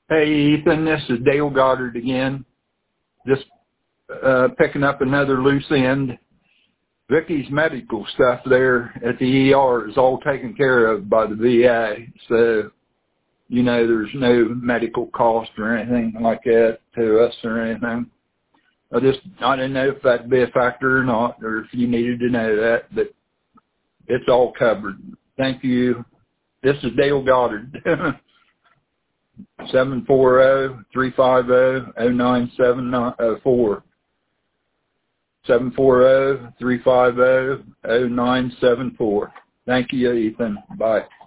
Hey, Ethan, this is Dale Goddard again. Just picking up another loose end. Vicky's medical stuff there at the ER is all taken care of by the VA. So, you know, there's no medical cost or anything like that to us or anything. I didn't know if that'd be a factor or not, or if you needed to know that, but it's all covered. Thank you. This is Dale Goddard. 740-350-0974. 740-350-0974. Thank you, Ethan. Bye.